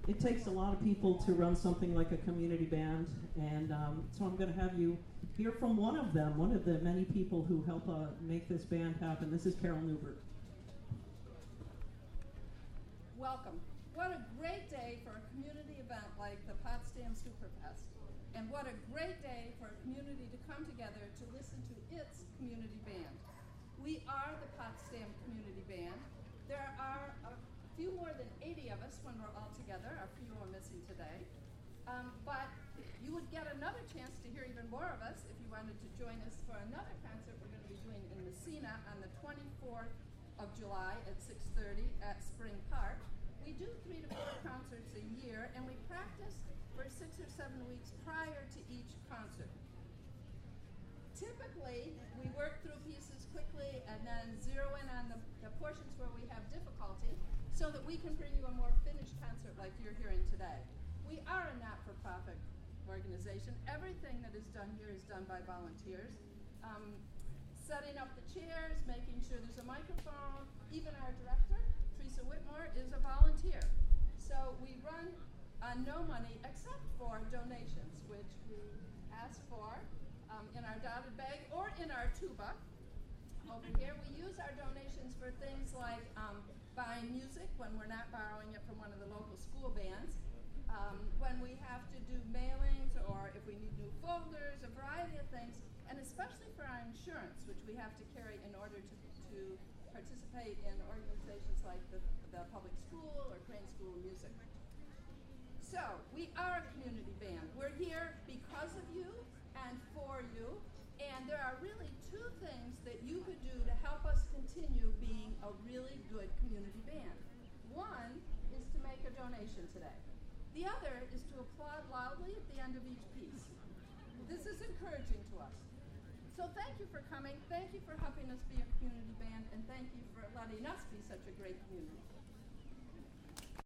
It takes a lot of people to run something like a community band, and so I'm going to have you hear from one of them, one of the many people who help make this band happen. This is Carol Newbert. Welcome. What a great day for a community event like the Potsdam Superfest. And what a great day for a community to come together to listen to its community band. We are the Potsdam Community Band. There are a few more than 80 of us when we're all together. A few are missing today. But you would get another chance to hear even more of us if you wanted to join us for another concert we're going to be doing in Messina on the 24th of July at 6:30 at Spring Park. We do 3 to 4 concerts a year, and we practice for 6 or 7 weeks prior to each concert. Typically, we work through pieces quickly and then zero in on the portions where we have difficulty so that we can bring you a more finished concert like you're hearing today. We are a not-for-profit organization. Everything that is done here is done by volunteers. Setting up the chairs, making sure there's a microphone. Even our director, Teresa Whitmore, is a volunteer. So we run on no money except for donations, which we ask for in our dotted bag or in our tuba. Over here, we use our donations for things like buying music when we're not borrowing it from one of the local school bands, when we have to do mailings or if we need new folders, a variety of things, and especially for our insurance, which we have to carry in order to participate in organizations like the public school or Crane School of Music. So, we are a community band. We're here because of you and for you, and there are really 2 things that you could do to help us continue being a really good community band. One is to make a donation today. The other is to applaud loudly at the end of each piece. This is encouraging to us. So thank you for coming, thank you for helping us be a community band, and thank you for letting us be such a great community.